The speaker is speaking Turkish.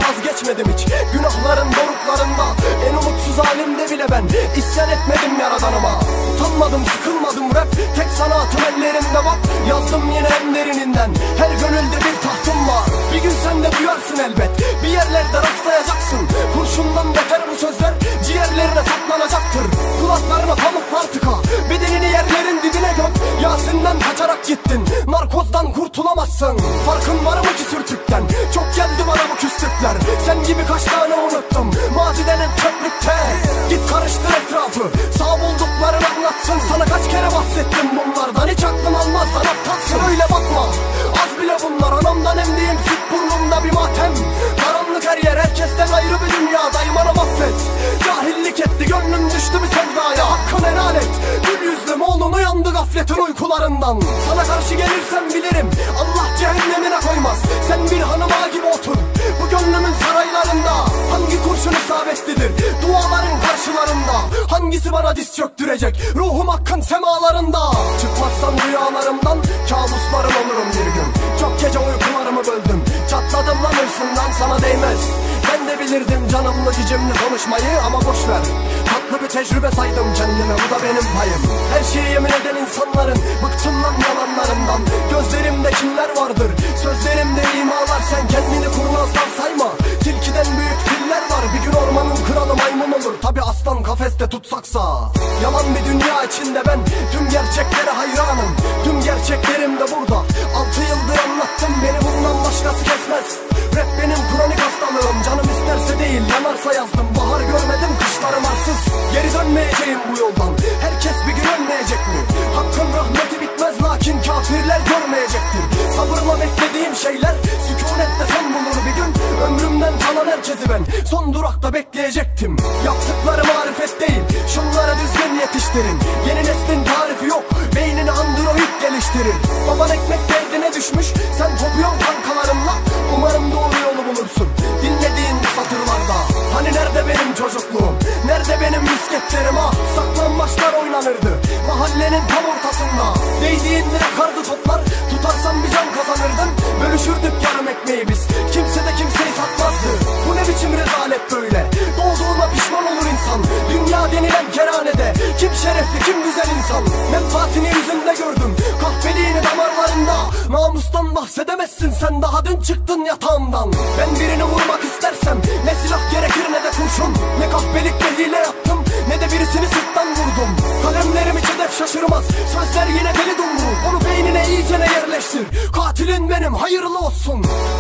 vazgeçmedim hiç. Günahların doruklarında, en umutsuz halimde bile ben isyan etmedim yaradanıma. Utanmadım, sıkılmadım, rap tek sanatım ellerimde bak. Yazdım yine en derininden, her gönülde bir tahtım var. Bir gün sen de duyarsın elbet, bir yerlerde rastlayacaksın. Kurşundan beter bu sözler ciğerlerine saplanacaktır. Kulaklarına pamuklar tıka, bedenini yerlerin dibine göm. Yasin'den kaçarak gittin, narkozdan kurtulamazsın. Farkın var mı ki sürtükten, çok geldi bana bu küslükler. Sen gibi kaç tane unuttum, maziden hep çöplükte. Git karıştır etrafı, sağ bulduklarını anlatsın. Sana kaç kere bahsettim bunlardan, hiç aklım almaz lan aptalsın. Öyle bakma, az bile bunlar, anamdan emdiğim süt burnumda bir matem. Karanlık her yer, herkesten ayrı bir dünyadayım, anam affet. Cahillik etti, gönlüm düştü bir sevdaya, hakkını helal et. Gül yüzlüm oğlum uyandı gafletin uykularından. Sana karşı gelirsem bilirim, Allah cehennemine koymaz. Sen bir hanıma gibi otur, bu gönlümün saraylarında. Hangi kurşun isabetlidir, duaların karşılarında. Hangisi bana diz çöktürecek, ruhum hakkın semalarında. Çıkmazsan rüyalarımdan, kabuslarım olurum bir gün. Çok gece uykularımı böldüm, çatladım lan hırsından, sana değmez. Ben de bilirdim canımlı cicimli konuşmayı ama boşver. Tatlı bir tecrübe saydım kendime, bu da benim payım. Her şeyi yemin eden insanların, bıktım lan yalanlarından. Gözlerimde kimler vardır, sözlerimde imalar. Sen kendini kurnazdan sayma, tilkiden büyük filler var. Bir gün ormanın kralı maymun olur, tabi aslan kafeste tutsaksa. Yalan bir dünya içinde ben tüm gerçeklere hayranım. Tüm gerçeklerim de burada, 6 yıldır anlattım, beni bundan başkası kesmez. Rap benim kronik hastalığım, canım isterse değil yanarsa yazdım. Bahar görmedim, kışlarım arsız, geri dönmeyeceğim bu yoldan. Herkes bir gün ölmeyecek mi? Hakkın rahmeti bitmez, lakin kafirler görmeyecektir. Sabırla beklediğim şeyler sükunette son bulur bir gün. Ömrümden kalan herkesi ben son durakta bekleyecektim. Yaptıkları marifet değil, şunlara düzgün yetiştirin. Yeni neslin tarifi yok, beynini android geliştirir. Baban ekmek derdine düşmüş, sen kopuyorsun kankalarımla. Umarım doğru yolu bulursun dinlediğin bu satırlarda. Hani nerede benim çocukluğum, nerede benim misketlerim ah. Saklambaçlar oynanırdı mahallenin tam ortasında. Değdiğinde yakardı toplar, tutarsan bir can kazanırdın. Bölüşürdük yarım ekmeği biz, kimse de kimseyi satmazdı. Bu ne biçim rezalet böyle, doğduğuna pişman olur insan. Dünya denilen kerhanede kim şerefli kim güzel insan. Menfaatini yüzünde gördüm, kahveliğini damarlarında. Namustan bahsedemezsin sen, daha dün çıktın yatağımdan. Ben birini vurmak istersem ne silah gerekir ne de kurşun. Ne kahpelikle hile yaptım, ne de birisini sırttan vurdum. Kalemlerim hiç hedef şaşırmaz, sözler yine deli dumru. Onu beynine iyicene yerleştir, katilin benim hayırlı olsun.